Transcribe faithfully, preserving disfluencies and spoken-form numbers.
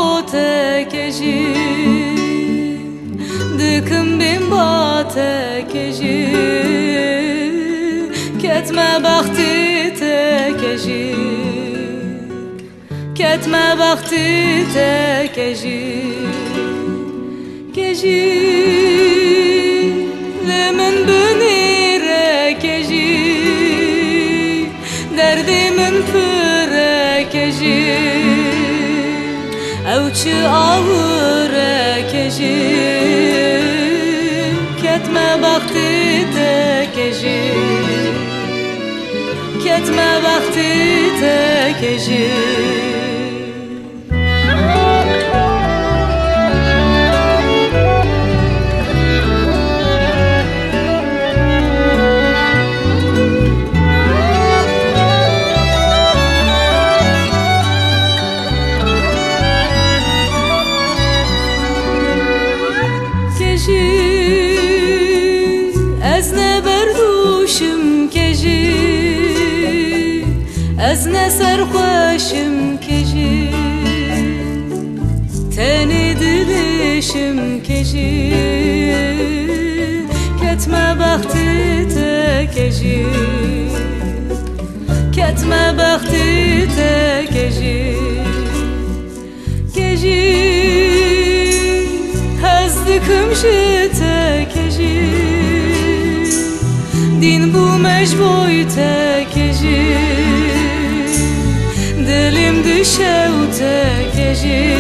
bo tekeji Dikim bin ba tekeji Ketme bakti tekeji Ketme bakti tekeji Keji Lemin bünire keji Derdimin püre keji Evçi ağıre keji Ketme bakti tekeji Ketme bakti tekeji Ez ne berduşum keji Ez ne serhoşum keji Teni dilişim keji Ketme bakti tekeji Ketme bakti tekeji Keji Hezdikim ji tekeji Din bu mecboy tekeji Dilim düşev tekeji